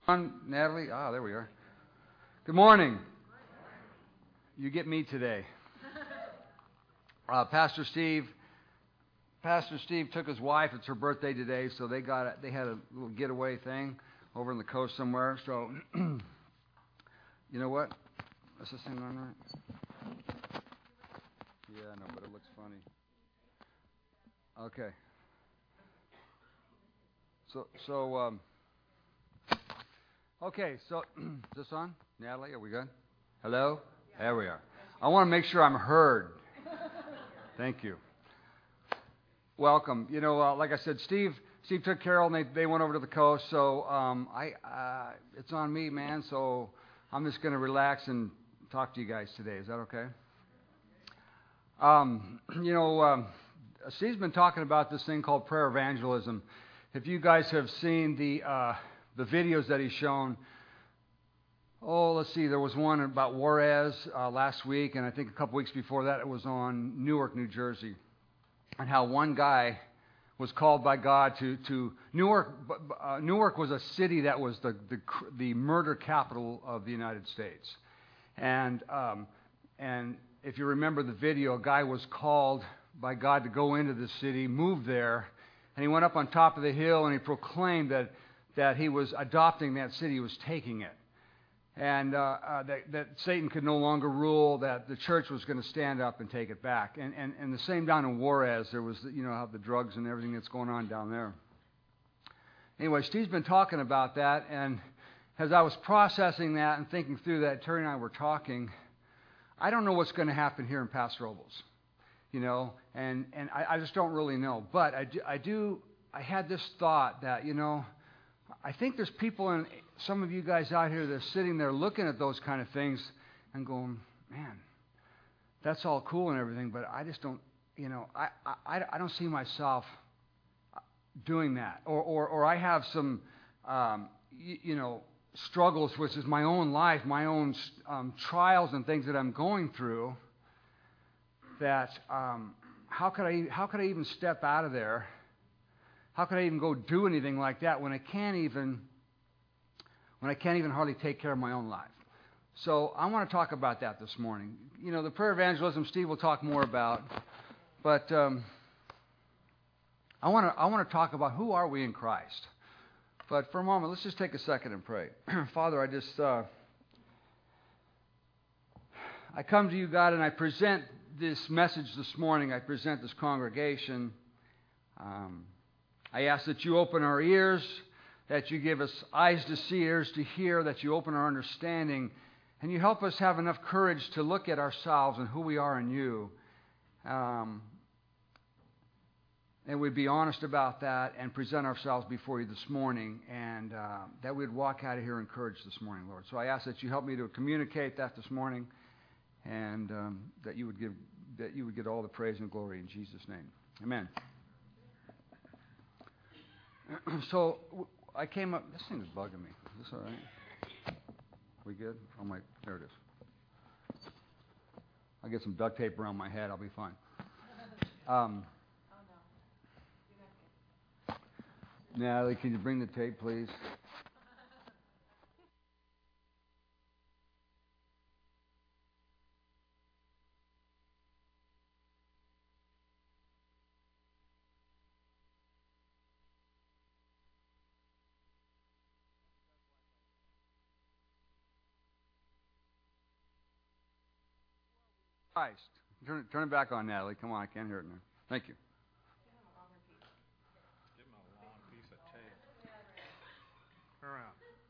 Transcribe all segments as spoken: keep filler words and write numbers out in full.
On, Natalie? Ah, there we are. Good morning. You get me today. Uh, Pastor Steve, Pastor Steve took his wife. It's her birthday today, so they got they had a little getaway thing over on the coast somewhere. So, you know what? Is this thing on right? Yeah, I know, but it looks funny. Okay. So, so, um, okay, so, is this on? Natalie, are we good? Hello? Yeah. There we are. I want to make sure I'm heard. Thank you. Welcome. You know, uh, like I said, Steve Steve took Carol, and they, they went over to the coast, so um, I uh, it's on me, man, so I'm just going to relax and talk to you guys today. Is that okay? Um, you know, um, Steve's been talking about this thing called prayer evangelism. If you guys have seen the uh, the videos that he's shown, oh, let's see, there was one about Juarez uh, last week, and I think a couple weeks before that it was on Newark, New Jersey, and how one guy was called by God to to Newark. Uh, Newark was a city that was the the, the murder capital of the United States, and um, and if you remember the video, a guy was called by God to go into the city, move there. And he went up on top of the hill and he proclaimed that, that he was adopting that city, he was taking it. And uh, uh, that, that Satan could no longer rule, that the church was going to stand up and take it back. And, and, and the same down in Juarez, there was, you know, how the drugs and everything that's going on down there. Anyway, Steve's been talking about that, and as I was processing that and thinking through that, Terry and I were talking, I don't know what's going to happen here in Paso Robles. You know, and, and I, I just don't really know. But I do, I do, I had this thought that, you know, I think there's people, in some of you guys out here that are sitting there looking at those kind of things and going, man, that's all cool and everything, but I just don't, you know, I, I, I don't see myself doing that. Or, or, or I have some, um, you, you know, struggles, which is my own life, my own um, trials and things that I'm going through. That um, how could I how could I even step out of there? How could I even go do anything like that when I can't even when I can't even hardly take care of my own life? So I want to talk about that this morning. You know, the prayer evangelism Steve will talk more about, but um, I want to I want to talk about who are we in Christ. But for a moment, let's just take a second and pray. Father, I just uh, I come to you, God, and I present this message this morning. I present this congregation. Um, I ask that you open our ears, that you give us eyes to see, ears to hear, that you open our understanding, and you help us have enough courage to look at ourselves and who we are in you. Um, and we'd be honest about that and present ourselves before you this morning, and uh, that we'd walk out of here encouraged this morning, Lord. So I ask that you help me to communicate that this morning, and um, that you would give that you would get all the praise and glory in Jesus' name. Amen. So I came up. This thing is bugging me. Is this all right? We good? Oh my, there it is. I'll get some duct tape around my head. I'll be fine. Um, Natalie, can you bring the tape, please? Christ. Turn, turn it back on, Natalie. Come on, I can't hear it now. Thank you. Give him a long piece of tape. Around.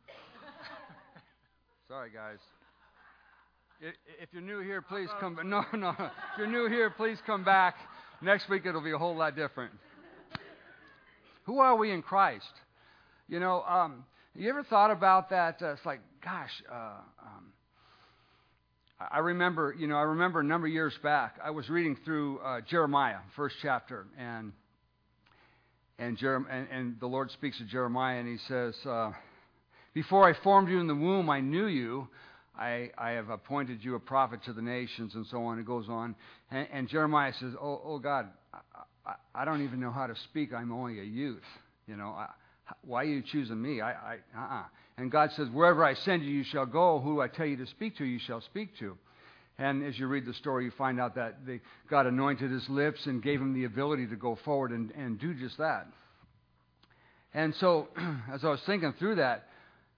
Sorry, guys. If you're new here, please come. No, no. If you're new here, please come back. Next week it'll be a whole lot different. Who are we in Christ? You know, um, you ever thought about that? Uh, it's like, gosh. Uh, um, I remember, you know, I remember a number of years back, I was reading through uh, Jeremiah, first chapter, and and, Jerem- and and the Lord speaks to Jeremiah, and He says, uh, "Before I formed you in the womb, I knew you. I, I have appointed you a prophet to the nations," and so on. It goes on, and, and Jeremiah says, "Oh, oh God, I, I, I don't even know how to speak. I'm only a youth. You know, I, why are you choosing me? I, I, uh-uh." And God says, wherever I send you, you shall go. Who I tell you to speak to, you shall speak to. And as you read the story, you find out that they, God anointed his lips and gave him the ability to go forward and, and do just that. And so, as I was thinking through that,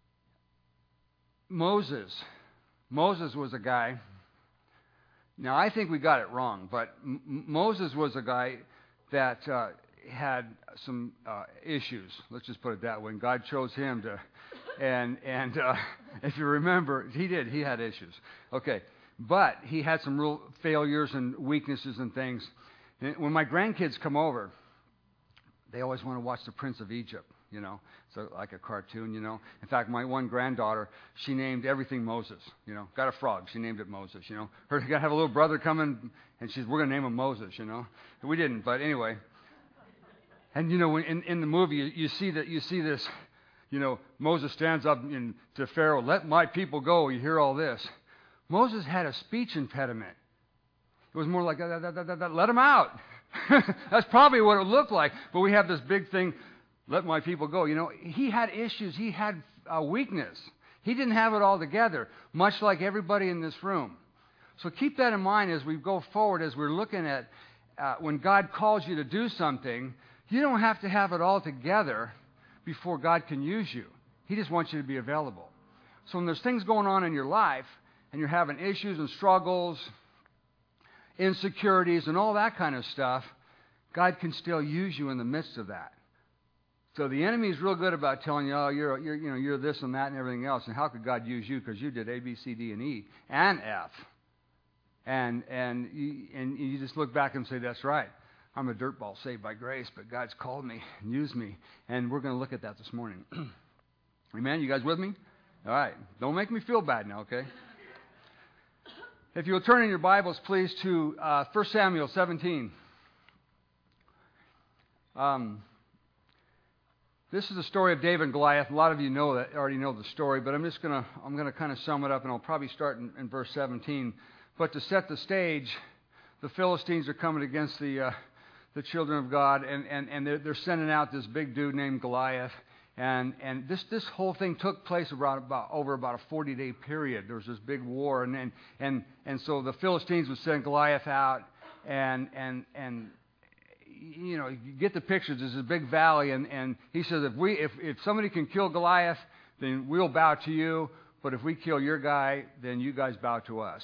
Moses, Moses was a guy. Now, I think we got it wrong, but M- Moses was a guy that uh, had some uh, issues. Let's just put it that way. And God chose him to, and and uh, if you remember, he did. He had issues. Okay, but he had some real failures and weaknesses and things. And when my grandkids come over, they always want to watch The Prince of Egypt. You know, so like a cartoon, you know. In fact, my one granddaughter, she named everything Moses. You know, got a frog, she named it Moses. You know, her got to have a little brother coming, and she's we're gonna name him Moses. You know, we didn't, but anyway. And you know, when in, in the movie, you, you see that you see this. You know, Moses stands up in, to Pharaoh, "Let my people go." You hear all this. Moses had a speech impediment. It was more like, da, da, da, da, da, "Let him out." That's probably what it looked like. But we have this big thing. Let my people go. You know, he had issues. He had a weakness. He didn't have it all together, much like everybody in this room. So keep that in mind as we go forward, as we're looking at uh, when God calls you to do something, you don't have to have it all together before God can use you. He just wants you to be available. So when there's things going on in your life and you're having issues and struggles, insecurities, and all that kind of stuff, God can still use you in the midst of that. So the enemy is real good about telling you, oh, you're, you're, you know, you're this and that and everything else. And how could God use you? Because you did A, B, C, D, and E, and F. And and you, and you just look back and say, that's right. I'm a dirtball saved by grace, but God's called me and used me. And we're going to look at that this morning. Amen? You guys with me? All right. Don't make me feel bad now, okay? If you'll turn in your Bibles, please, to uh, First Samuel seventeen. Um... This is the story of David and Goliath. A lot of you know that, already know the story, but I'm just going to I'm going to kind of sum it up, and I'll probably start in, in verse seventeen. But to set the stage, the Philistines are coming against the uh, the children of God, and, and, and they're, they're sending out this big dude named Goliath. And and this this whole thing took place about, about over about a forty-day period. There was this big war, and and and, and so the Philistines would send Goliath out, and and and. You know, you get the pictures. There's a big valley, and, and he says, if we, if, if somebody can kill Goliath, then we'll bow to you. But if we kill your guy, then you guys bow to us.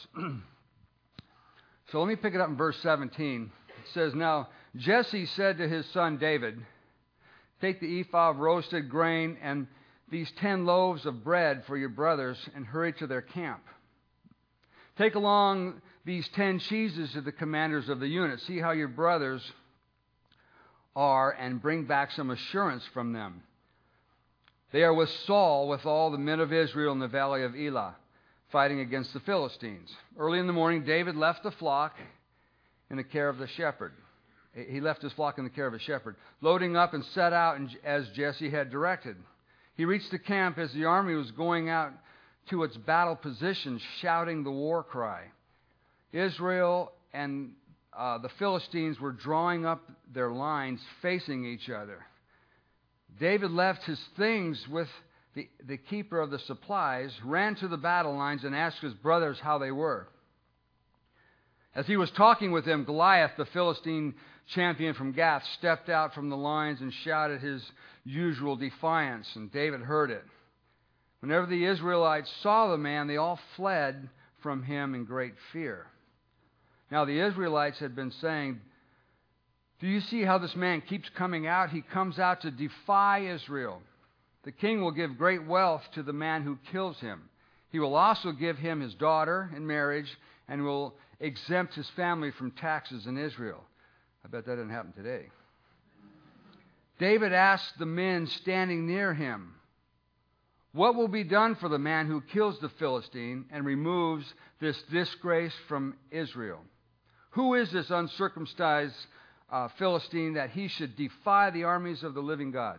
So let me pick it up in verse seventeen. It says, now Jesse said to his son David, take the ephah of roasted grain and these ten loaves of bread for your brothers and hurry to their camp. Take along these ten cheeses to the commanders of the unit. See how your brothers are, and bring back some assurance from them. They are with Saul, with all the men of Israel in the valley of Elah, fighting against the Philistines. Early in the morning, David left the flock in the care of the shepherd. He left his flock in the care of a shepherd, loading up and set out as Jesse had directed. He reached the camp as the army was going out to its battle position, shouting the war cry. Israel and Uh, the Philistines were drawing up their lines facing each other. David left his things with the, the keeper of the supplies, ran to the battle lines, and asked his brothers how they were. As he was talking with them, Goliath, the Philistine champion from Gath, stepped out from the lines and shouted his usual defiance, and David heard it. Whenever the Israelites saw the man, they all fled from him in great fear. Now the Israelites had been saying, do you see how this man keeps coming out? He comes out to defy Israel. The king will give great wealth to the man who kills him. He will also give him his daughter in marriage and will exempt his family from taxes in Israel. I bet that didn't happen today. David asked the men standing near him, what will be done for the man who kills the Philistine and removes this disgrace from Israel? Who is this uncircumcised uh, Philistine that he should defy the armies of the living God?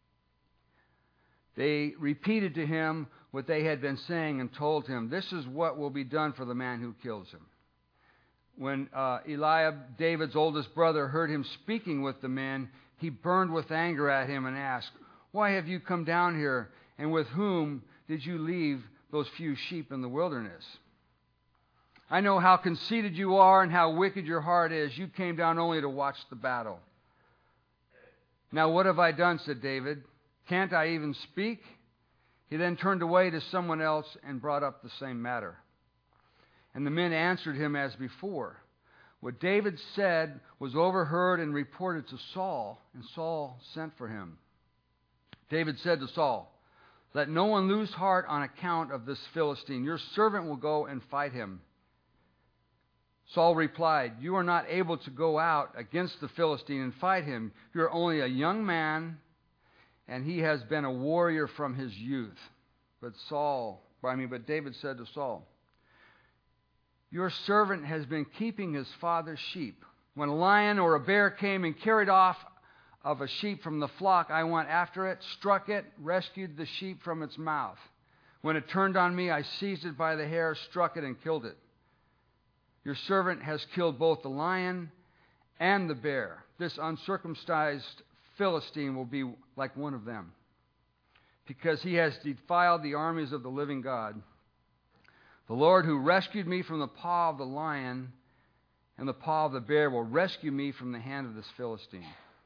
They repeated to him what they had been saying and told him, this is what will be done for the man who kills him. When uh, Eliab, David's oldest brother, heard him speaking with the men, he burned with anger at him and asked, why have you come down here And with whom did you leave those few sheep in the wilderness? I know how conceited you are and how wicked your heart is. You came down only to watch the battle. Now what have I done, said David. Can't I even speak? He then turned away to someone else and brought up the same matter. And the men answered him as before. What David said was overheard and reported to Saul, and Saul sent for him. David said to Saul, let no one lose heart on account of this Philistine. Your servant will go and fight him. Saul replied, you are not able to go out against the Philistine and fight him. You are only a young man, and he has been a warrior from his youth. But Saul, I mean, but David said to Saul, your servant has been keeping his father's sheep. When a lion or a bear came and carried off of a sheep from the flock, I went after it, struck it, rescued the sheep from its mouth. When it turned on me, I seized it by the hair, struck it, and killed it. Your servant has killed both the lion and the bear. This uncircumcised Philistine will be like one of them, because he has defiled the armies of the living God. The Lord who rescued me from the paw of the lion and the paw of the bear will rescue me from the hand of this Philistine.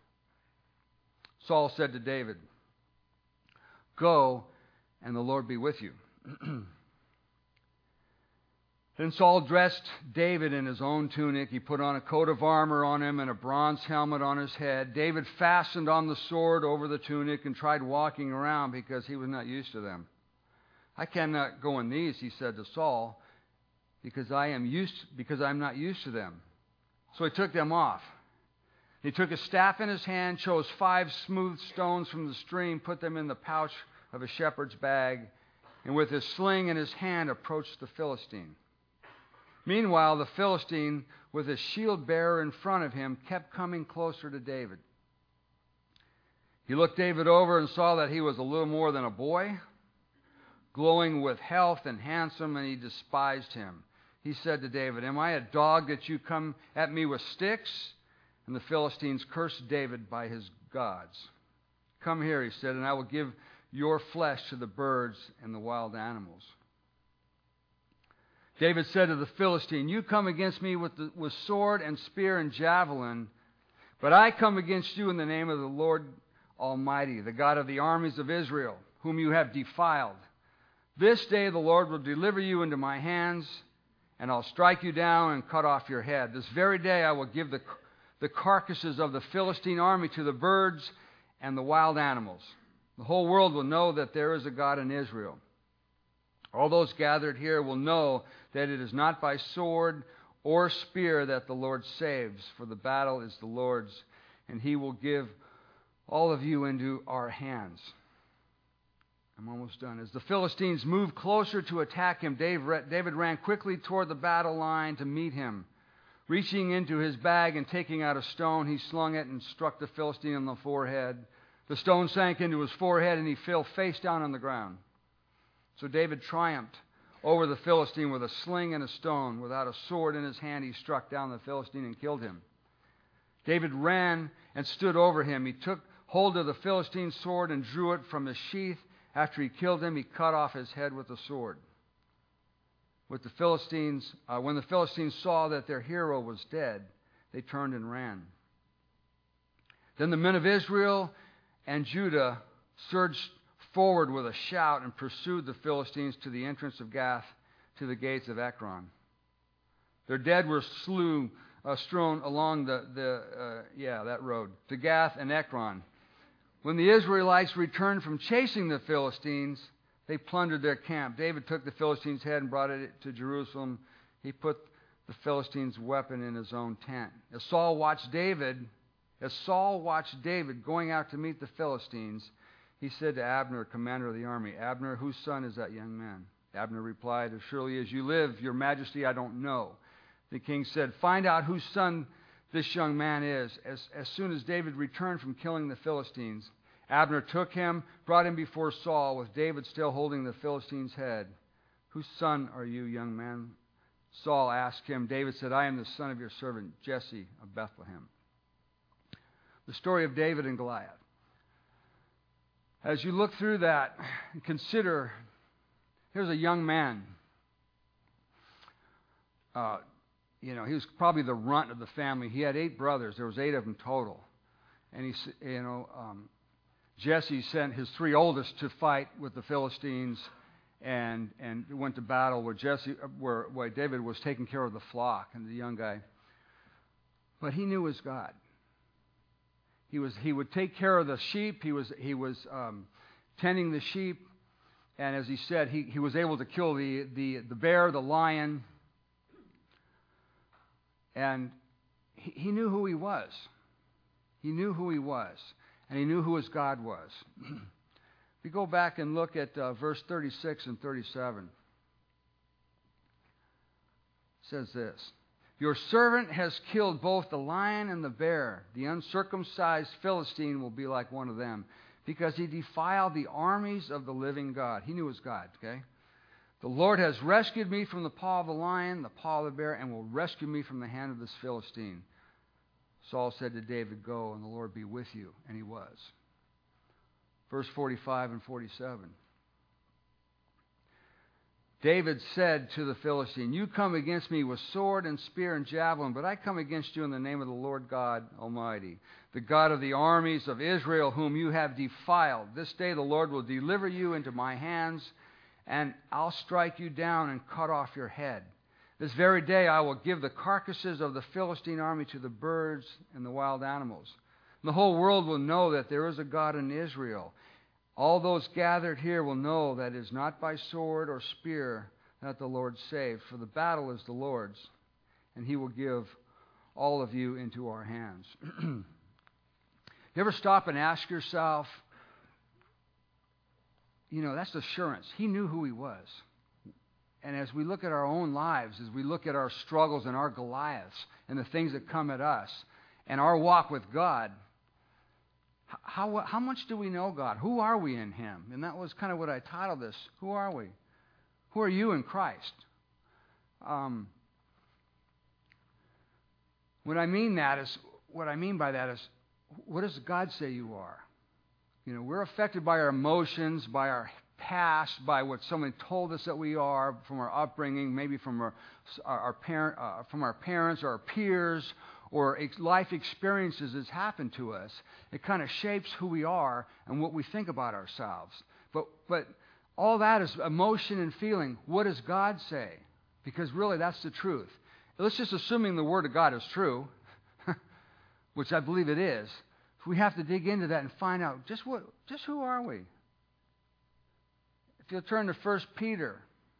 Saul said to David, go, and the Lord be with you. Then Saul dressed David in his own tunic. He put on a coat of armor on him and a bronze helmet on his head. David fastened on the sword over the tunic and tried walking around because he was not used to them. I cannot go in these, he said to Saul, because I am used because I'm not used to them. So he took them off. He took a staff in his hand, chose five smooth stones from the stream, put them in the pouch of a shepherd's bag, and with his sling in his hand approached the Philistine. Meanwhile, the Philistine, with his shield bearer in front of him, kept coming closer to David. He looked David over and saw that he was a little more than a boy, glowing with health and handsome, and he despised him. He said to David, am I a dog that you come at me with sticks? And the Philistines cursed David by his gods. Come here, he said, and I will give your flesh to the birds and the wild animals. David said to the Philistine, you come against me with, the, with sword and spear and javelin, but I come against you in the name of the Lord Almighty, the God of the armies of Israel, whom you have defiled. This day the Lord will deliver you into my hands, and I'll strike you down and cut off your head. This very day I will give the, the carcasses of the Philistine army to the birds and the wild animals. The whole world will know that there is a God in Israel. All those gathered here will know that it is not by sword or spear that the Lord saves, for the battle is the Lord's, and he will give all of you into our hands. I'm almost done. As the Philistines moved closer to attack him, David ran quickly toward the battle line to meet him. Reaching into his bag and taking out a stone, he slung it and struck the Philistine on the forehead. The stone sank into his forehead, and he fell face down on the ground. So David triumphed over the Philistine with a sling and a stone. Without a sword in his hand, he struck down the Philistine and killed him. David ran and stood over him. He took hold of the Philistine's sword and drew it from his sheath. After he killed him, he cut off his head with the sword. With the Philistines, uh, when the Philistines saw that their hero was dead, they turned and ran. Then the men of Israel and Judah surged forward with a shout and pursued the Philistines to the entrance of Gath, to the gates of Ekron. Their dead were slew, uh, strewn along the, the uh, yeah, that road, to Gath and Ekron. When the Israelites returned from chasing the Philistines, they plundered their camp. David took the Philistines' head and brought it to Jerusalem. He put the Philistines' weapon in his own tent. As Saul watched David, as Saul watched David going out to meet the Philistines, he said to Abner, commander of the army, Abner, whose son is that young man? Abner replied, as surely as you live, your majesty, I don't know. The king said, find out whose son this young man is. As, as soon as David returned from killing the Philistines, Abner took him, brought him before Saul, with David still holding the Philistine's head. Whose son are you, young man? Saul asked him. David said, I am the son of your servant Jesse of Bethlehem. The story of David and Goliath. As you look through that, consider, here's a young man. Uh, you know, he was probably the runt of the family. He had eight brothers. There was eight of them total. And he, you know, um, Jesse sent his three oldest to fight with the Philistines, and and went to battle where Jesse, where, where David was taking care of the flock and the young guy. But he knew his God. He was he would take care of the sheep. He was he was um, tending the sheep, and as he said, he, he was able to kill the, the, the bear, the lion, and he, he knew who he was. He knew who he was, and he knew who his God was. If you go back and look at uh, verse thirty-six and thirty-seven, it says this: "Your servant has killed both the lion and the bear. The uncircumcised Philistine will be like one of them, because he defiled the armies of the living God." He knew his God, okay? "The Lord has rescued me from the paw of the lion, the paw of the bear, and will rescue me from the hand of this Philistine." Saul said to David, "Go, and the Lord be with you." And he was. Verse forty-five and forty-seven. David said to the Philistine, "You come against me with sword and spear and javelin, but I come against you in the name of the Lord God Almighty, the God of the armies of Israel, whom you have defiled. This day the Lord will deliver you into my hands, and I'll strike you down and cut off your head. This very day I will give the carcasses of the Philistine army to the birds and the wild animals. And the whole world will know that there is a God in Israel. All those gathered here will know that it is not by sword or spear that the Lord saves, for the battle is the Lord's, and he will give all of you into our hands." You ever stop and ask yourself, you know, that's assurance. He knew who he was. And as we look at our own lives, as we look at our struggles and our Goliaths and the things that come at us and our walk with God, how, how much do we know God? Who are we in him? And that was kind of what I titled this. Who are we? Who are you in Christ? Um, what I mean that is, what I mean by that is, what does God say you are? You know, we're affected by our emotions, by our past, by what someone told us that we are, from our upbringing, maybe from our our, our parent, uh, from our parents or our peers, or ex- life experiences that's happened to us. It kind of shapes who we are and what we think about ourselves. But but all that is emotion and feeling. What does God say? Because really, that's the truth. Let's just assuming the Word of God is true, which I believe it is. We have to dig into that and find out just what, just who are we? If you'll turn to First Peter,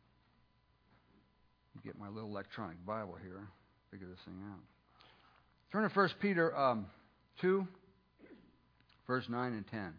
get my little electronic Bible here, figure this thing out. Turn to First Peter um, two, verse nine and ten.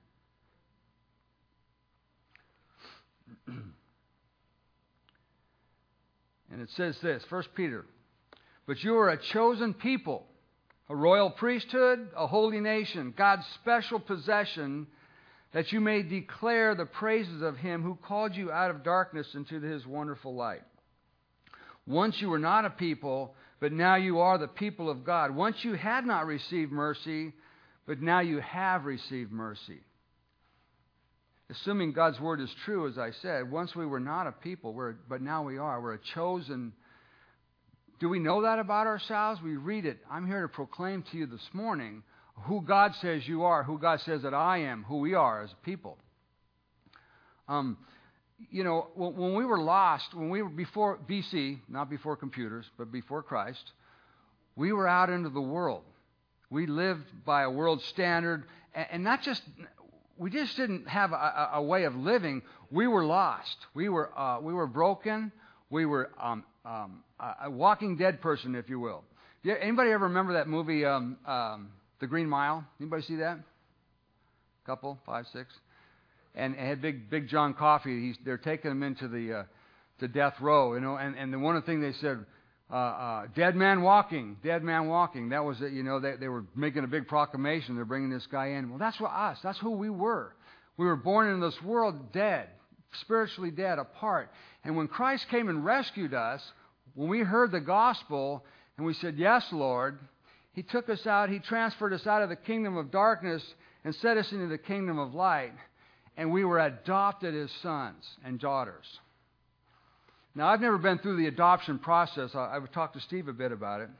And it says this, First Peter, "But you are a chosen people, a royal priesthood, a holy nation, God's special possession, that you may declare the praises of him who called you out of darkness into his wonderful light. Once you were not a people, but now you are the people of God. Once you had not received mercy, but now you have received mercy." Assuming God's word is true, as I said, once we were not a people, we're, but now we are. We're a chosen. Do we know that about ourselves? We read it. I'm here to proclaim to you this morning who God says you are, who God says that I am, who we are as a people. Um, you know, when, when we were lost, when we were before B C, not before computers, but before Christ, we were out into the world. We lived by a world standard, and, and not just, we just didn't have a, a way of living. We were lost. We were uh, we were broken. We were um, um, a walking dead person, if you will. Yeah, anybody ever remember that movie, um, um, The Green Mile? Anybody see that? Couple, five, six, and it had Big Big John Coffey. He's, they're taking him into the uh, to death row, you know. And and the one thing they said, uh, uh, "Dead man walking, dead man walking." That was it. You know, they they were making a big proclamation. They're bringing this guy in. Well, that's what us. That's who we were. We were born into this world dead, spiritually dead, apart. And when Christ came and rescued us, when we heard the gospel and we said, "Yes, Lord," he took us out. He transferred us out of the kingdom of darkness and set us into the kingdom of light. and we were adopted as sons and daughters. Now, I've never been through the adoption process. I, I've talked to Steve a bit about it.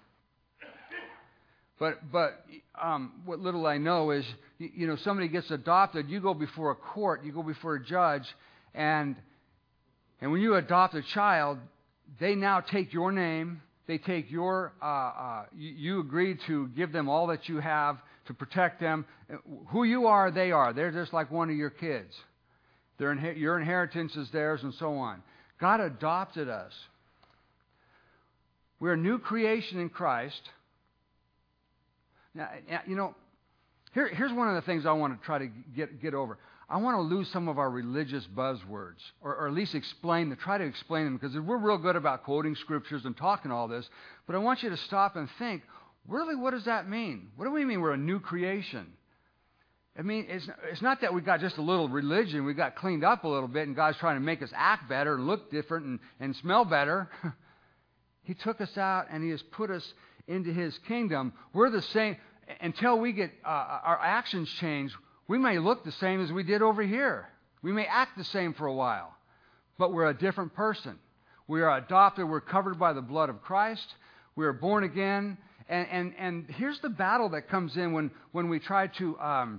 But but um, what little I know is, you, you know, somebody gets adopted, you go before a court, you go before a judge, and and when you adopt a child, they now take your name, they take your, uh, uh, you, you agree to give them all that you have to protect them. Who you are, they are. They're just like one of your kids. Their inher- your inheritance is theirs, and so on. God adopted us. We're a new creation in Christ. Now, you know, here, here's one of the things I want to try to get get over. I want to lose some of our religious buzzwords, or, or at least explain them, try to explain them, because we're real good about quoting scriptures and talking all this, but I want you to stop and think, really, what does that mean? What do we mean we're a new creation? I mean, it's, it's not that we got just a little religion, we got cleaned up a little bit, and God's trying to make us act better and look different and, and smell better. He took us out, and He has put us into His kingdom. We're the same. Until we get uh, our actions change, we may look the same as we did over here. We may act the same for a while, but we're a different person. We are adopted. We're covered by the blood of Christ. We are born again. And and, and here's the battle that comes in when, when we try to um,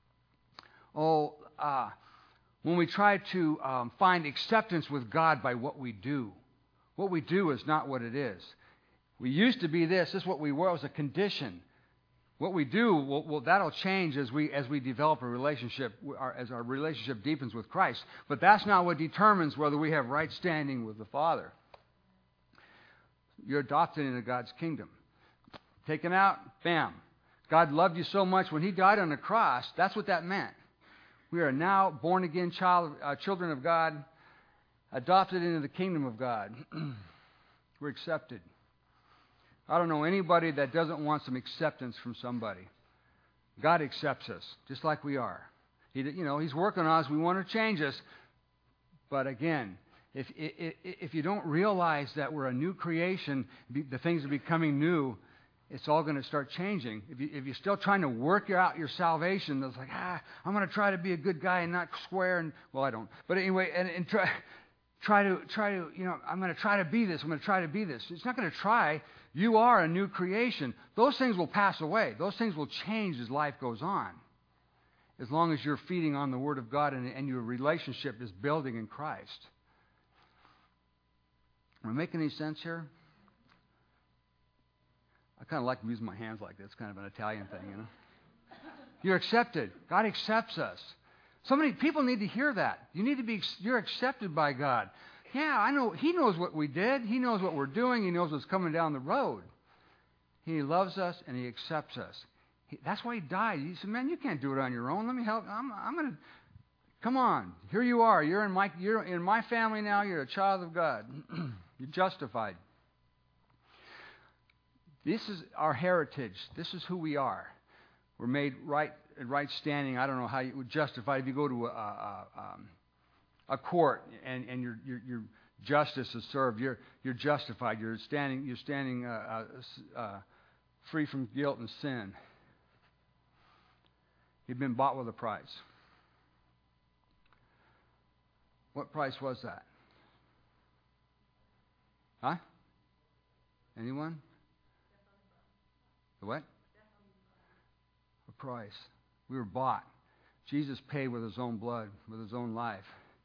oh uh, when we try to um, find acceptance with God by what we do. What we do is not what it is. We used to be this. This is what we were. It was a condition. What we do, well, well, that'll change as we as we develop a relationship, our, as our relationship deepens with Christ. But that's not what determines whether we have right standing with the Father. You're adopted into God's kingdom. Taken out, bam. God loved you so much when He died on the cross. That's what that meant. We are now born again child, uh, children of God, adopted into the kingdom of God. We're accepted. I don't know anybody that doesn't want some acceptance from somebody. God accepts us just like we are. He, you know, He's working on us. We want to change us. But again, if, if, if you don't realize that we're a new creation, the things are becoming new, it's all going to start changing. If, you, if you're still trying to work out your salvation, it's like, ah, I'm going to try to be a good guy and not swear. And well, I don't. But anyway, and, and try, try to, try to, you know, I'm going to try to be this. I'm going to try to be this. It's not going to try. You are a new creation. Those things will pass away. Those things will change as life goes on. As long as you're feeding on the Word of God and, and your relationship is building in Christ. Am I making any sense here? I kind of like using my hands like this. It's kind of an Italian thing, you know. You're accepted. God accepts us. So many people need to hear that. You need to be. You're accepted by God. Yeah, I know. He knows what we did. He knows what we're doing. He knows what's coming down the road. He loves us and He accepts us. He, that's why He died. He said, "Man, you can't do it on your own. Let me help. I'm, I'm going to. Come on. Here you are. You're in my. You're in my family now. You're a child of God. You're justified. This is our heritage. This is who we are. We're made right, right standing. I don't know how you would justify if you go to a." a, a um, a court and, and your, your your justice is served. You're you're justified. You're standing you're standing uh, uh, uh, free from guilt and sin. You've been bought with a price. What price was that? Huh? Anyone? The what? A price. We were bought. Jesus paid with His own blood, with His own life.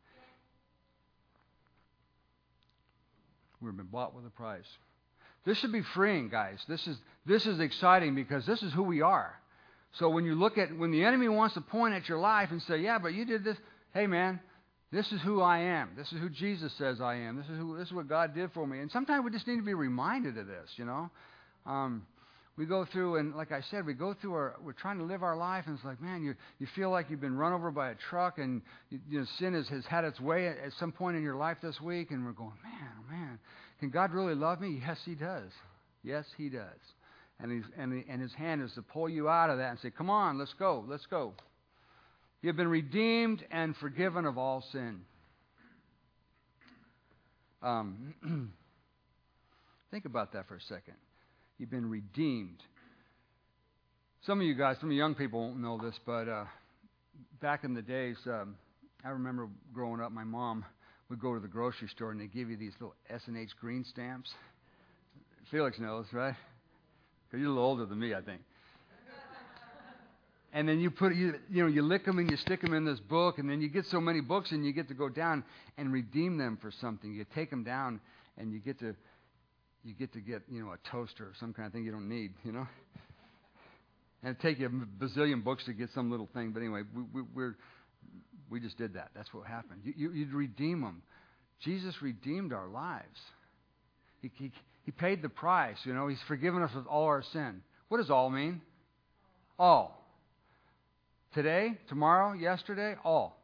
We've been bought with a price. This should be freeing, guys. This is this is exciting because this is who we are. So when you look at, when the enemy wants to point at your life and say, yeah, but you did this. Hey, man, this is who I am. This is who Jesus says I am. This is who this is what God did for me. And sometimes we just need to be reminded of this, you know. Um, we go through, and like I said, we go through our, we're trying to live our life, and it's like, man, you you feel like you've been run over by a truck, and you, you know, sin has, has had its way at, at some point in your life this week, and we're going, man, oh man, can God really love me? Yes, He does. Yes, He does. And he's and, he, and His hand is to pull you out of that and say, come on, let's go, let's go. You've been redeemed and forgiven of all sin. Um, think about that for a second. You've been redeemed. Some of you guys, some of you young people won't know this, but uh, back in the days, um, I remember growing up, my mom would go to the grocery store and they give you these little S and H green stamps. Felix knows, right? Because you're a little older than me, I think. And then you put, you, you know, you lick them and you stick them in this book, and then you get so many books, and you get to go down and redeem them for something. You take them down, and you get to, you get to get, you know, a toaster or some kind of thing you don't need, you know. And it'd take you a bazillion books to get some little thing, but anyway, we, we, we're, we just did that. That's what happened. You, you, you'd redeem them. Jesus redeemed our lives. He, he, he paid the price, you know. He's forgiven us of all our sin. What does all mean? All. Today, tomorrow, yesterday, all.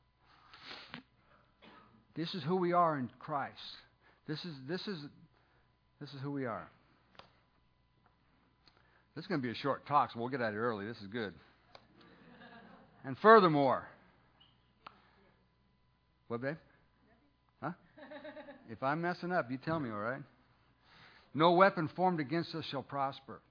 This is who we are in Christ. This is this is this is who we are. This is going to be a short talk, so we'll get out of here early. This is good. And furthermore, what, babe? Huh? If I'm messing up, you tell me, all right? No weapon formed against us shall prosper.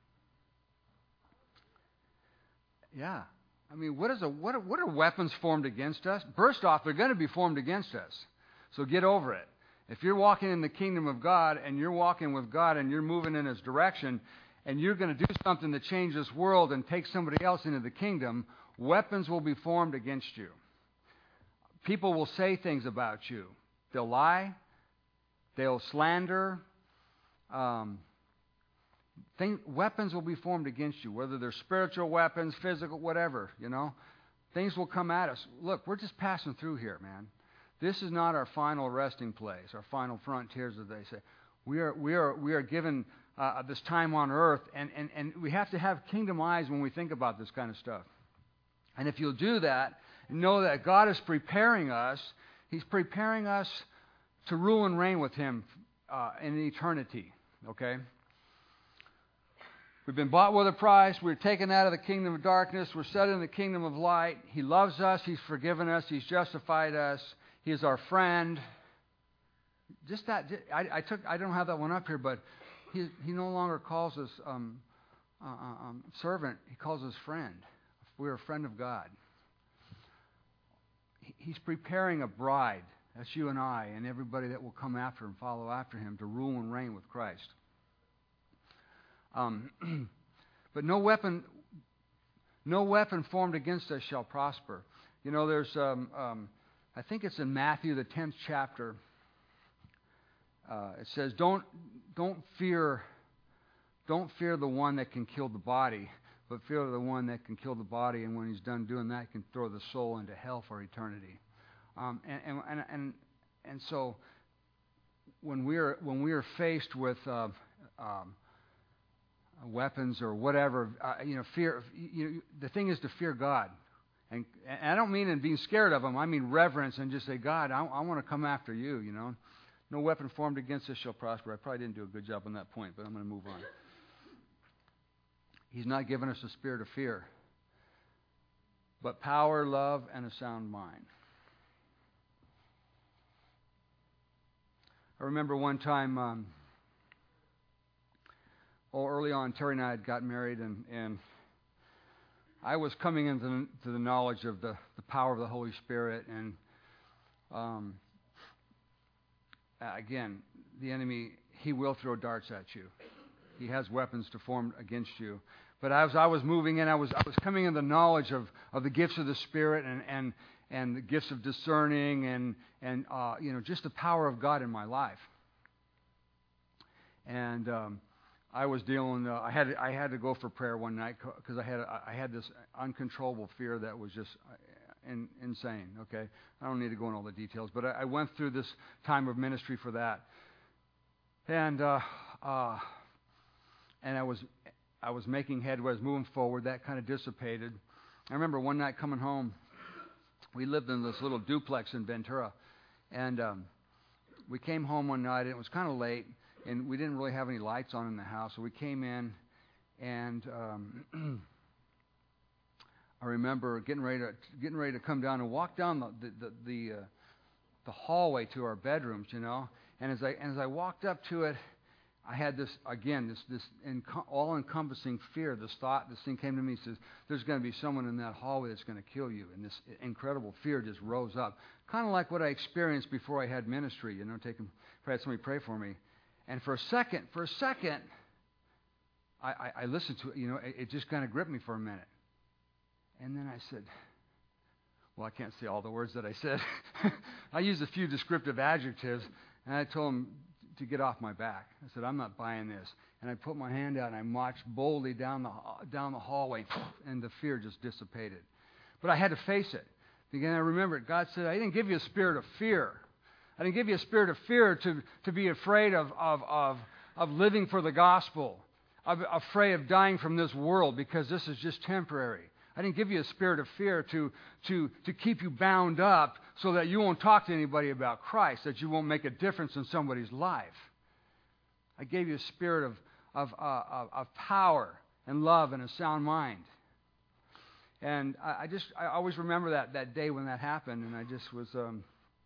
Yeah. I mean, what is a what are, what are weapons formed against us? First off, they're going to be formed against us. So get over it. If you're walking in the kingdom of God and you're walking with God and you're moving in His direction and you're going to do something to change this world and take somebody else into the kingdom, weapons will be formed against you. People will say things about you. They'll lie. They'll slander. Um, Thing, weapons will be formed against you, whether they're spiritual weapons, physical, whatever, you know. Things will come at us. Look, we're just passing through here, man. This is not our final resting place, our final frontiers, as they say. We are, we are, we are given uh, this time on earth, and, and, and we have to have kingdom eyes when we think about this kind of stuff. And if you'll do that, know that God is preparing us. He's preparing us to rule and reign with Him uh, in eternity, okay? We've been bought with a price. We're taken out of the kingdom of darkness. We're set in the kingdom of light. He loves us. He's forgiven us. He's justified us. He is our friend. Just that. I, I took. I don't have that one up here, but he he no longer calls us um, uh, um, servant. He calls us friend. We're a friend of God. He, he's preparing a bride. That's you and I, and everybody that will come after and follow after Him to rule and reign with Christ. Um, but no weapon, no weapon formed against us shall prosper. You know, there's, um, um, I think it's in Matthew, the tenth chapter. Uh, it says, "Don't, don't fear, don't fear the one that can kill the body, but fear the one that can kill the body, and when he's done doing that, can throw the soul into hell for eternity." Um, and, and and and and so, when we're when we are faced with uh, um, weapons or whatever, uh, you know, fear. You know, the thing is to fear God, and, and I don't mean in being scared of Him. I mean reverence and just say, God, I, I want to come after You. You know, no weapon formed against us shall prosper. I probably didn't do a good job on that point, but I'm going to move on. He's not given us a spirit of fear, but power, love, and a sound mind. I remember one time. Um, Oh, early on, Terry and I had got married, and, and I was coming into the, to the knowledge of the, the power of the Holy Spirit. And um, again, the enemy, he will throw darts at you. He has weapons to form against you. But as I was moving in, I was I was coming into the knowledge of, of the gifts of the Spirit and, and, and the gifts of discerning and and uh, you know, just the power of God in my life. And um, I was dealing. Uh, I had I had to go for prayer one night because I had I had this uncontrollable fear that was just in, insane. Okay, I don't need to go into all the details, but I, I went through this time of ministry for that, and uh, uh, and I was I was making headway, I was moving forward. That kind of dissipated. I remember one night coming home. We lived in this little duplex in Ventura, and um, we came home one night. And it was kind of late. And we didn't really have any lights on in the house, so we came in, and um, I remember getting ready to getting ready to come down and walk down the the the, the, uh, the hallway to our bedrooms, you know. And as I and as I walked up to it, I had this, again, this this enco- all-encompassing fear. This thought, this thing came to me, says, there's going to be someone in that hallway that's going to kill you. And this incredible fear just rose up. Kind of like what I experienced before I had ministry, you know, taking, I had somebody pray for me. And for a second, for a second, I, I, I listened to it, you know, it, it just kind of gripped me for a minute. And then I said, well, I can't say all the words that I said. I used a few descriptive adjectives, and I told him to get off my back. I said, I'm not buying this. And I put my hand out, and I marched boldly down the down the hallway, and the fear just dissipated. But I had to face it. Again, I remembered, God said, I didn't give you a spirit of fear. I didn't give you a spirit of fear to, to be afraid of, of, of, of living for the gospel, of, afraid of dying from this world, because this is just temporary. I didn't give you a spirit of fear to, to, to keep you bound up so that you won't talk to anybody about Christ, that you won't make a difference in somebody's life. I gave you a spirit of, of, uh, of, of power and love and a sound mind. And I, I just, I always remember that, that day when that happened, and I just was, um,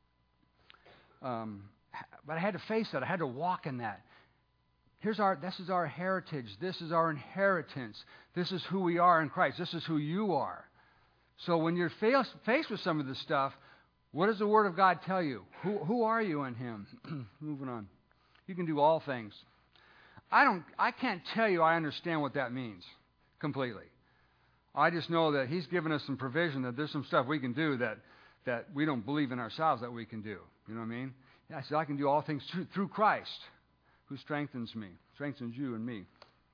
um, but I had to face that. I had to walk in that. Here's our, this is our heritage. This is our inheritance. This is who we are in Christ. This is who you are. So when you're faced, faced with some of this stuff, what does the Word of God tell you? Who, who are you in Him? Moving on. You can do all things. I don't, I can't tell you I understand what that means completely. I just know that He's given us some provision, that there's some stuff we can do that, that we don't believe in ourselves that we can do. You know what I mean? Yeah, I said I can do all things through, through Christ, who strengthens me, strengthens you and me.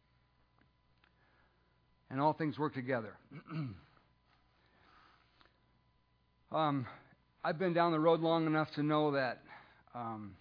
And all things work together. um, I've been down the road long enough to know that, um,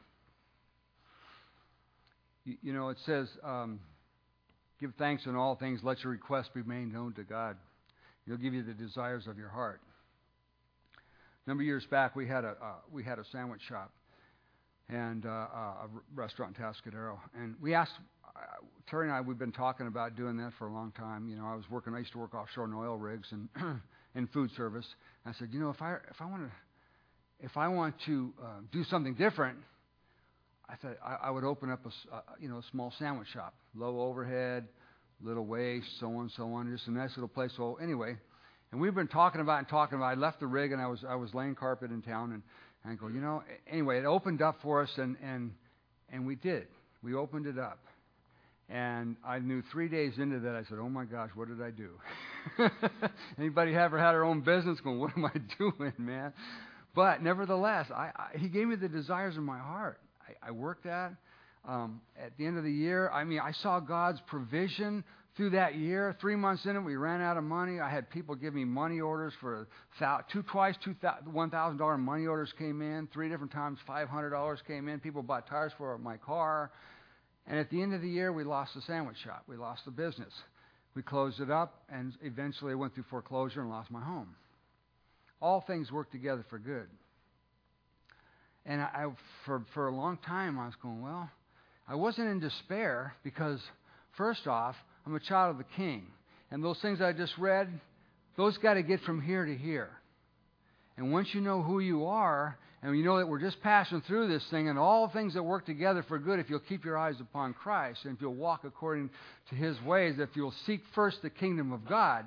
you, you know, it says, um, give thanks in all things, let your requests be made known to God. He'll give you the desires of your heart. A number of years back, we had a uh, we had a sandwich shop and uh, a restaurant in Tascadero. And we asked, uh, Terry and I, we've been talking about doing that for a long time. You know, I was working, I used to work offshore in oil rigs and in food service. And I said, you know, if I if I want to if I want to uh, do something different, I thought I, I would open up a uh, you know a small sandwich shop, low overhead, little waste, so on, so on, just a nice little place. So anyway, and we've been talking about and talking about. I left the rig and I was I was laying carpet in town and. And I go, you know, anyway, it opened up for us, and, and and we did. We opened it up. And I knew three days into that, I said, oh, my gosh, what did I do? Anybody ever had their own business going, what am I doing, man? But nevertheless, I, I, he gave me the desires of my heart. I, I worked at. Um, at the end of the year, I mean, I saw God's provision through that year. Three months in it, we ran out of money. I had people give me money orders for two twice, two one thousand dollar money orders came in. Three different times, five hundred dollars came in. People bought tires for my car. And at the end of the year, we lost the sandwich shop. We lost the business. We closed it up, and eventually I went through foreclosure and lost my home. All things work together for good. And I, I for for a long time, I was going, well, I wasn't in despair because, first off, I'm a child of the King. And those things I just read, those got to get from here to here. And once you know who you are, and you know that we're just passing through this thing, and all things that work together for good if you'll keep your eyes upon Christ, and if you'll walk according to His ways, if you'll seek first the kingdom of God,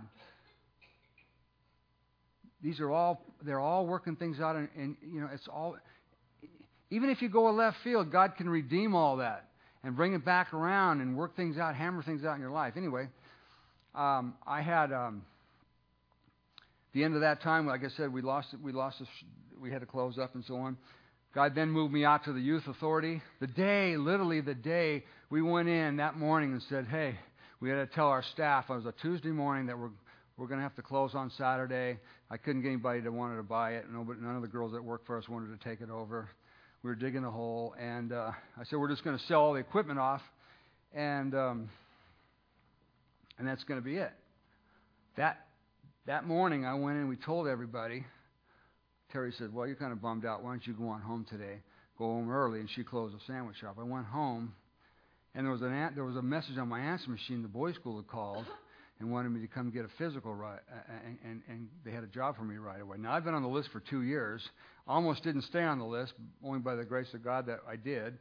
these are all, they're all working things out, and, and you know, it's all, even if you go a left field, God can redeem all that and bring it back around and work things out, hammer things out in your life. Anyway, um, I had um, the end of that time. Like I said, we lost it. We lost. This, we had to close up and so on. God then moved me out to the youth authority. The day, literally the day, we went in that morning and said, "Hey, we had to tell our staff." It was a Tuesday morning that we're we're going to have to close on Saturday. I couldn't get anybody that wanted to buy it. Nobody, none of the girls that worked for us wanted to take it over. We were digging a hole, and uh, I said, we're just going to sell all the equipment off, and um, and that's going to be it. That that morning, I went in, we told everybody. Terry said, well, you're kind of bummed out. Why don't you go on home today? Go home early, and she closed the sandwich shop. I went home, and there was, an an- there was a message on my answer machine. The boys' school had called and wanted me to come get a physical, right, and, and, and they had a job for me right away. Now, I've been on the list for two years. Almost didn't stay on the list, only by the grace of God that I did.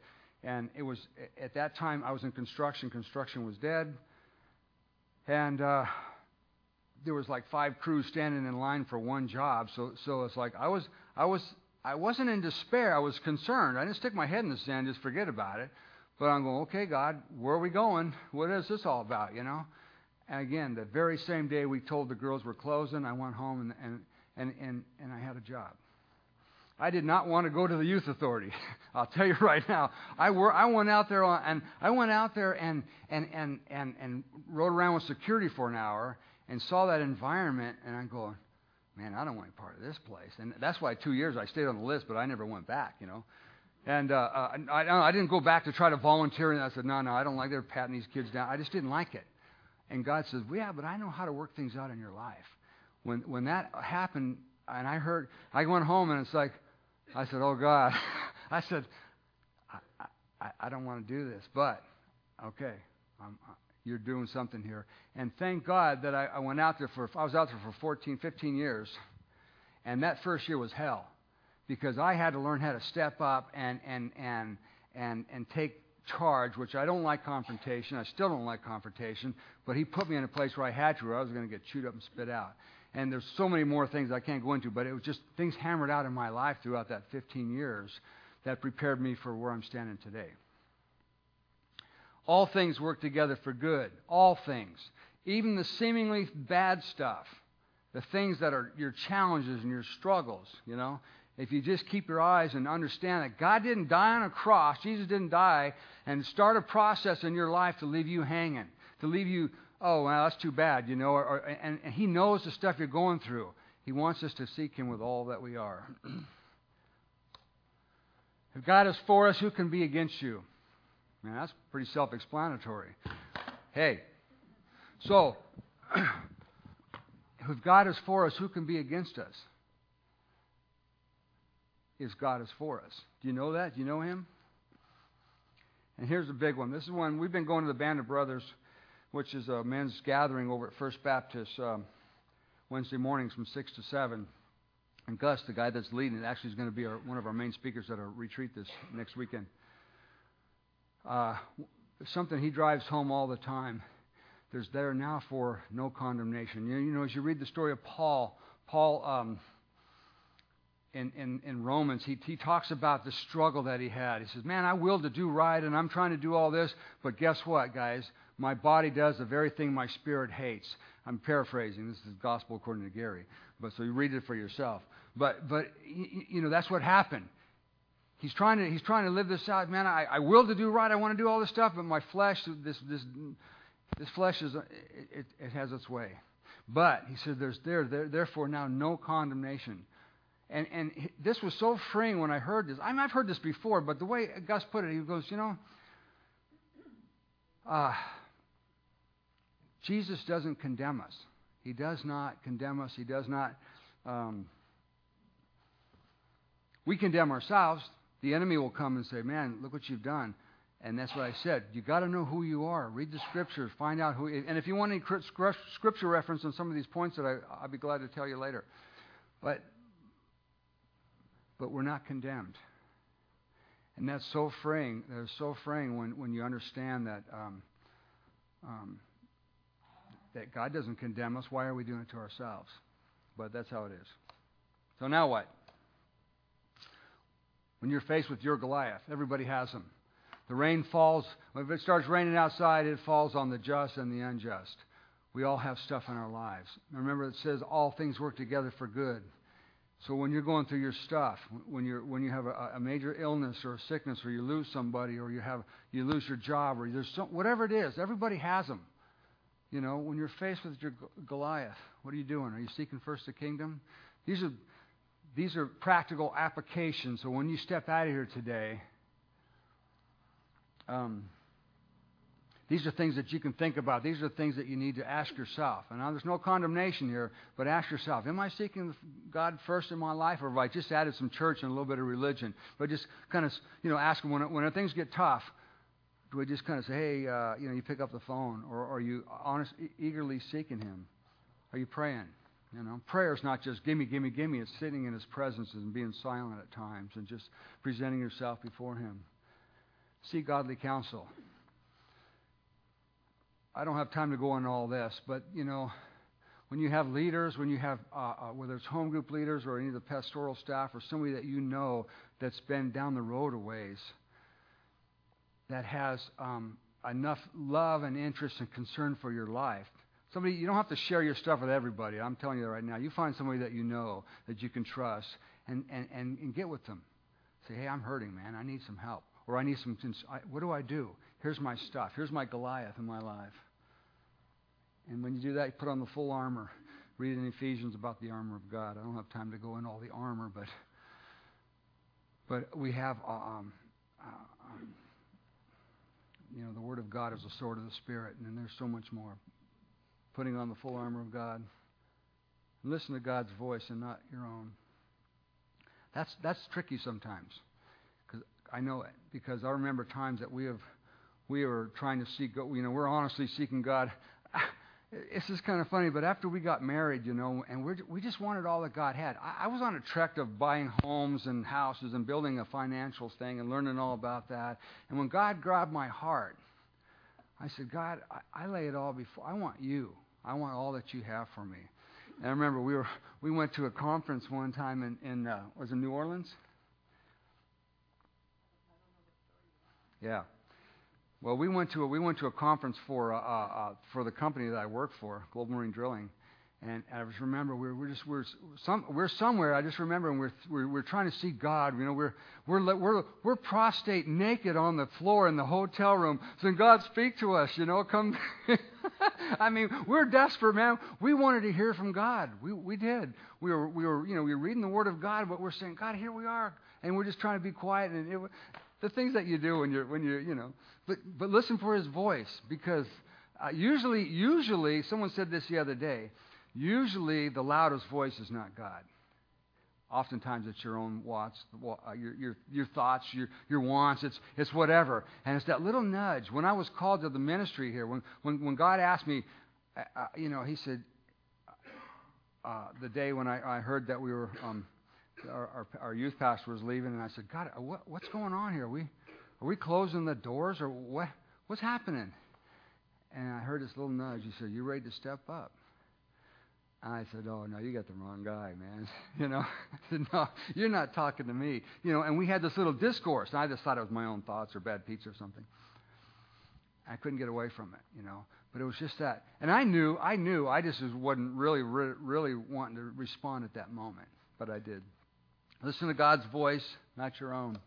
And it was, at that time, I was in construction. Construction was dead. And uh, there was like five crews standing in line for one job. So so it's like I was, I was, I wasn't in despair. I was concerned. I didn't stick my head in the sand, just forget about it. But I'm going, okay, God, where are we going? What is this all about, you know? And again, the very same day we told the girls we're closing, I went home and and, and, and, and I had a job. I did not want to go to the youth authority. I'll tell you right now. I were, I went out there on, and I went out there and and, and, and and rode around with security for an hour and saw that environment, and I'm going, man, I don't want any part of this place. And that's why two years I stayed on the list, but I never went back, you know. And uh, uh, I, I didn't go back to try to volunteer, and I said, no, no, I don't like they're patting these kids down. I just didn't like it. And God says, well, yeah, but I know how to work things out in your life. When when that happened, and I heard, I went home, and it's like, I said, oh, God. I said, I, I, I don't want to do this, but, okay, I'm, you're doing something here. And thank God that I, I went out there for, I was out there for fourteen, fifteen years, and that first year was hell, because I had to learn how to step up and and and and and take charge, which I don't like confrontation. I still don't like confrontation, but he put me in a place where I had to, or I was going to get chewed up and spit out. And there's so many more things I can't go into, but it was just things hammered out in my life throughout that fifteen years that prepared me for where I'm standing today. All things work together for good. All things. Even the seemingly bad stuff. The things that are your challenges and your struggles, you know. If you just keep your eyes and understand that God didn't die on a cross, Jesus didn't die, and start a process in your life to leave you hanging, to leave you, oh, well, that's too bad, you know, or, or, and, and He knows the stuff you're going through. He wants us to seek Him with all that we are. If God is for us, who can be against you? Man, that's pretty self-explanatory. Hey, so, if God is for us, who can be against us? Is God is for us. Do you know that? Do you know Him? And here's the big one. This is one, we've been going to the Band of Brothers, which is a men's gathering over at First Baptist um, Wednesday mornings from six to seven. And Gus, the guy that's leading it, actually is going to be our, one of our main speakers at our retreat this next weekend. Uh, something he drives home all the time. There's there now for no condemnation. You, you know, as you read the story of Paul, Paul um, in, in, in Romans, he, he talks about the struggle that he had. He says, man, I will to do right, and I'm trying to do all this, but guess what, guys? My body does the very thing my spirit hates. I'm paraphrasing. This is the gospel according to Gary. But so you read it for yourself. But, but you, you know, that's what happened. He's trying to he's trying to live this out. Man, I, I will to do right. I want to do all this stuff, but my flesh, this this this flesh is it, it, it has its way. But he said, "There's there, there therefore now no condemnation." And and this was so freeing when I heard this. I mean, I've heard this before, but the way Gus put it, he goes, you know, uh, Jesus doesn't condemn us. He does not condemn us. He does not. Um, we condemn ourselves. The enemy will come and say, man, look what you've done. And that's what I said. You've got to know who you are. Read the Scriptures. Find out who... And if you want any Scripture reference on some of these points, that I, I'll be glad to tell you later. But, but we're not condemned. And that's so freeing. That's so freeing when, when you understand that, um, um, that God doesn't condemn us. Why are we doing it to ourselves? But that's how it is. So now what? When you're faced with your Goliath, everybody has them. The rain falls. If it starts raining outside, it falls on the just and the unjust. We all have stuff in our lives. Remember, it says all things work together for good. So when you're going through your stuff, when you're when you have a, a major illness or a sickness, or you lose somebody, or you have you lose your job, or there's some, whatever it is, everybody has them. You know, when you're faced with your Goliath, what are you doing? Are you seeking first the kingdom? These are These are practical applications. So when you step out of here today, um, these are things that you can think about. These are things that you need to ask yourself. And now there's no condemnation here, but ask yourself, am I seeking God first in my life, or have I just added some church and a little bit of religion? But just kind of, you know, ask them when, when things get tough, do we just kind of say, hey, uh, you know, you pick up the phone, or, or are you honest, eagerly seeking Him? Are you praying? You know, prayer is not just gimme, gimme, gimme. It's sitting in His presence and being silent at times and just presenting yourself before Him. seek godly counsel. I don't have time to go into all this, but, you know, when you have leaders, when you have, uh, uh, whether it's home group leaders or any of the pastoral staff or somebody that you know that's been down the road a ways, that has um, enough love and interest and concern for your life. Somebody, you don't have to share your stuff with everybody. I'm telling you that right now. You find somebody that you know, that you can trust, and, and, and, and get with them. Say, hey, I'm hurting, man. I need some help. Or I need some, I, what do I do? Here's my stuff. Here's my Goliath in my life. And when you do that, you put on the full armor. Read in Ephesians about the armor of God. I don't have time to go into all the armor, but but we have, uh, um, uh, um, you know, the Word of God is the sword of the Spirit, and then there's so much more. Putting on the full armor of God. And listen to God's voice and not your own. That's that's tricky sometimes. Because I know it. Because I remember times that we have we were trying to seek, you know, we're honestly seeking God. It's just kind of funny, but after we got married, you know, and we we just wanted all that God had. I, I was on a trek of buying homes and houses and building a financial thing and learning all about that. And when God grabbed my heart, I said, God, I, I lay it all before. I want you. I want all that you have for me. And I remember we were we went to a conference one time in, in uh, was it New Orleans? Yeah. Well, we went to a, we went to a conference for uh, uh, for the company that I work for, Global Marine Drilling, and, and I just remember we we're just we're some we're somewhere. I just remember and we're, we're we're trying to see God. You know, we're we're we're we're prostrate, naked on the floor in the hotel room, saying, God, speak to us. You know, come. I mean, we're desperate, man. We wanted to hear from God. We we did. We were we were you know we were reading the Word of God, but we're saying, God, here we are, and we're just trying to be quiet. And it, the things that you do when you're when you're you know. But but listen for His voice, because uh, usually usually someone said this the other day. Usually the loudest voice is not God. Oftentimes it's your own wants, uh, your your your thoughts, your your wants. It's it's whatever, and it's that little nudge. When I was called to the ministry here, when when when God asked me, uh, you know, He said, uh, the day when I, I heard that we were um, our, our our youth pastor was leaving, and I said, God, what what's going on here? Are we Are we closing the doors, or what? What's happening? And I heard this little nudge. He said, you ready to step up? And I said, oh, no, you got the wrong guy, man. You know, I said, no, you're not talking to me. You know, and we had this little discourse. And I just thought it was my own thoughts or bad pizza or something. I couldn't get away from it, you know. But it was just that. And I knew, I knew, I just wasn't really, really, really wanting to respond at that moment. But I did. Listen to God's voice, not your own.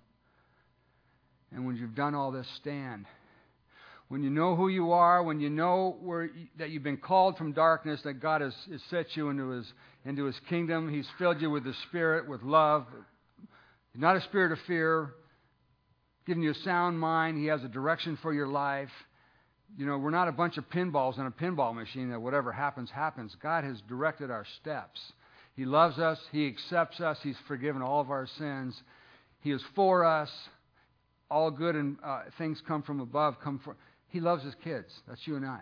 And when you've done all this, stand. When you know who you are, when you know where you, that you've been called from darkness, that God has, has set you into His into His kingdom. He's filled you with the Spirit, with love, not a spirit of fear, giving you a sound mind. He has a direction for your life. You know, we're not a bunch of pinballs in a pinball machine that whatever happens, happens. God has directed our steps. He loves us. He accepts us. He's forgiven all of our sins. He is for us. All good and uh, things come from above. Come from. He loves His kids. That's you and I.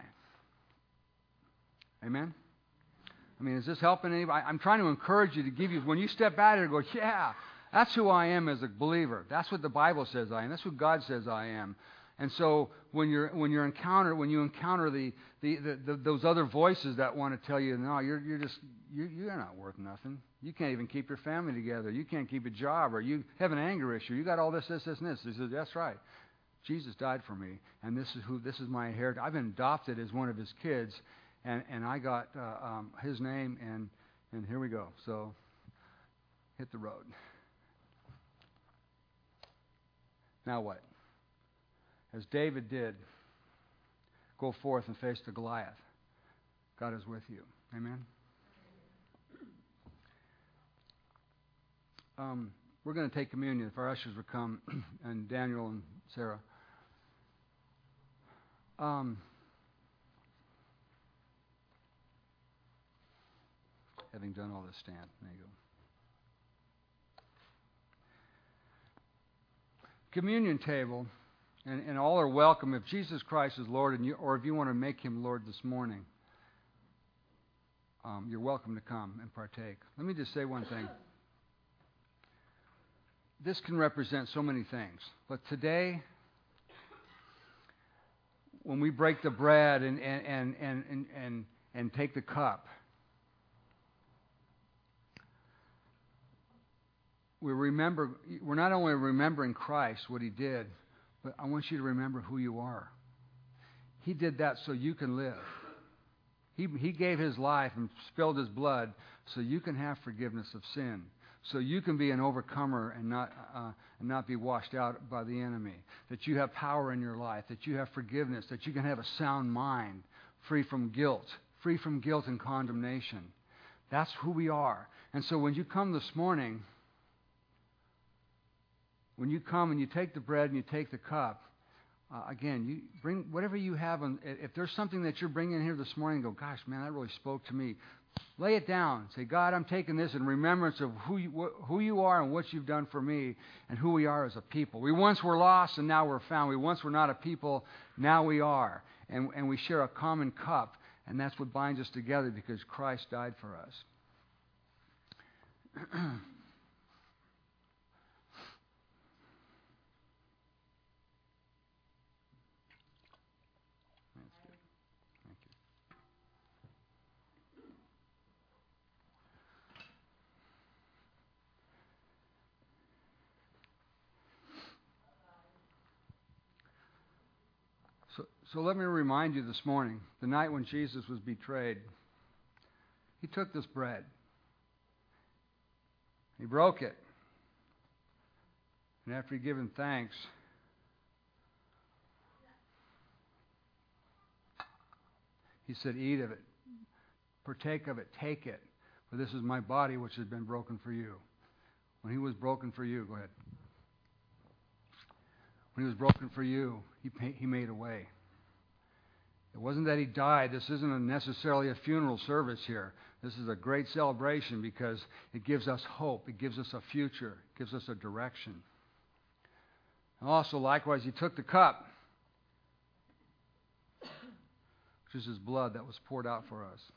Amen? I mean, is this helping anybody? I'm trying to encourage you to give you, when you step out here, go, yeah, that's who I am as a believer. That's what the Bible says I am. That's what God says I am. And so when you're when you're encounter when you encounter the, the, the, the those other voices that want to tell you, no, you're you're just you're, you're not worth nothing. You can't even keep your family together. You can't keep a job, or you have an anger issue. You got all this, this, this, and this. He says, that's right. Jesus died for me, and this is who this is my inheritance. I've been adopted as one of His kids, and, and I got uh, um, His name, and and here we go. So hit the road. Now what? As David did, go forth and face the Goliath. God is with you. Amen? Um, we're going to take communion. If our ushers would come, and Daniel and Sarah. Um, having done all this, stand. There you go. Communion table. And, and all are welcome if Jesus Christ is Lord, and you, or if you want to make Him Lord this morning. Um, you're welcome to come and partake. Let me just say one thing. This can represent so many things. But today, when we break the bread and, and, and, and, and, and, and take the cup, we remember, we're not only remembering Christ, what He did, but I want you to remember who you are. He did that so you can live. He, he gave His life and spilled His blood so you can have forgiveness of sin, so you can be an overcomer and not, uh, and not be washed out by the enemy, that you have power in your life, that you have forgiveness, that you can have a sound mind, free from guilt, free from guilt and condemnation. That's who we are. And so when you come this morning, when you come and you take the bread and you take the cup, uh, again, you bring whatever you have. On, if there's something that you're bringing here this morning, go, gosh, man, that really spoke to me. Lay it down. Say, God, I'm taking this in remembrance of who you, wh- who you are and what you've done for me and who we are as a people. We once were lost and now we're found. We once were not a people, now we are. And, and we share a common cup, and that's what binds us together because Christ died for us. So, so let me remind you this morning, the night when Jesus was betrayed, He took this bread. He broke it. And after He'd given thanks, He said, eat of it, partake of it, take it, for this is my body which has been broken for you. When He was broken for you, go ahead. When He was broken for you, He pay, He made a way. It wasn't that He died. This isn't a necessarily a funeral service here. This is a great celebration because it gives us hope. It gives us a future. It gives us a direction. And also, likewise, He took the cup, which is His blood that was poured out for us.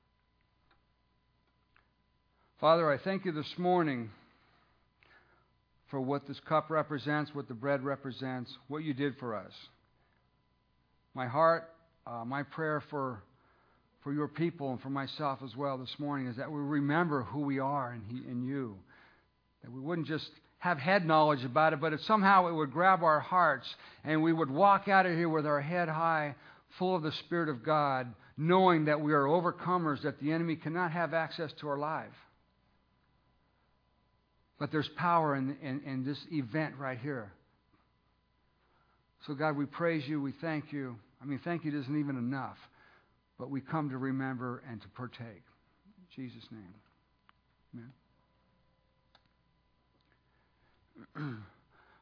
Father, I thank You this morning for what this cup represents, what the bread represents, what You did for us. My heart, uh, my prayer for, for Your people and for myself as well this morning is that we remember who we are in, he, in You. That we wouldn't just have head knowledge about it, but if somehow it would grab our hearts and we would walk out of here with our head high, full of the Spirit of God, knowing that we are overcomers, that the enemy cannot have access to our life. But there's power in, in, in this event right here. So God, we praise You. We thank You. I mean, thank You isn't even enough. But we come to remember and to partake. In Jesus' name. Amen.